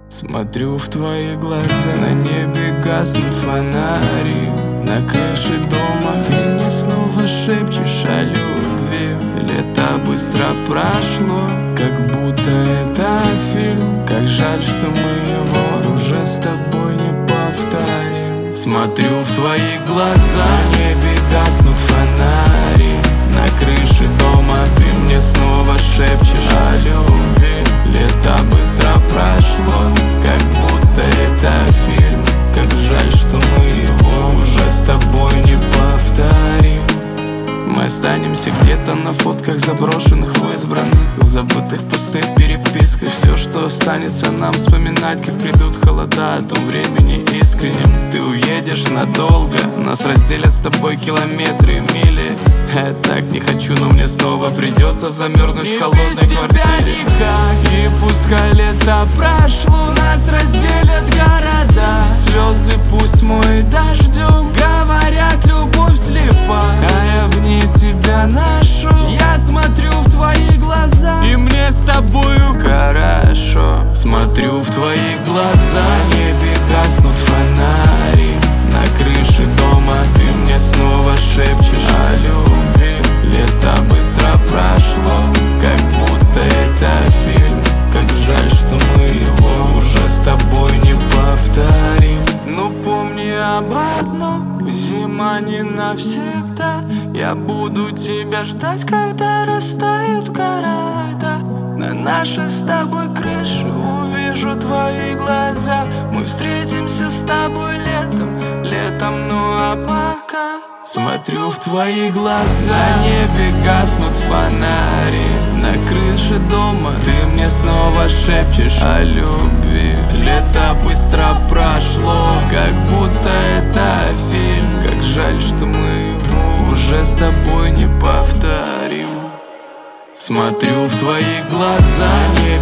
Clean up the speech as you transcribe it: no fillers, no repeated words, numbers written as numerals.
Смотрю в твои глаза, на небе гаснут фонари. На крыше дома ты мне снова шепчешь о любви. Лето быстро прошло, как будто это фильм. Как жаль, что мы его уже с тобой не повторим. Смотрю в твои глаза, на небе гаснут фонари. На крыше дома ты мне снова шепчешь о любви. Лето быстро прошло, как будто это фильм. Как жаль, что мы его уже с тобой не повторим. Мы останемся где-то на фотках заброшенных, в избранных, в забытых пустых переписках. Все, что останется нам вспоминать, как придут холода, о том времени искреннем. Ты уедешь надолго, нас разделят с тобой километры, мили. Я так не хочу, но мне снова придется замерзнуть в холодной квартире. И пускай лето прошло, нас разделят города. Слезы пусть моют дождем, говорят, любовь слепа. А я вне себя ношу, я смотрю в твои глаза, и мне с тобою хорошо. Смотрю в твои глаза, на небе гаснут фонари. На крыше дома ты мне снова шепчешь о любви. Лето быстро прошло, как будто это фильм. Как жаль, что мы его уже с тобой не повторим. Но помни об одном, зима не навсегда. Я буду тебя ждать, когда растают города. На нашей с тобой крыше увижу твои глаза. Мы встретимся с тобой летом, ну а пока смотрю в твои глаза, на небе гаснут фонари. На крыше дома ты мне снова шепчешь о любви. Лето быстро прошло, как будто это фильм. Как жаль, что мы его уже с тобой не повторим. Смотрю в твои глаза,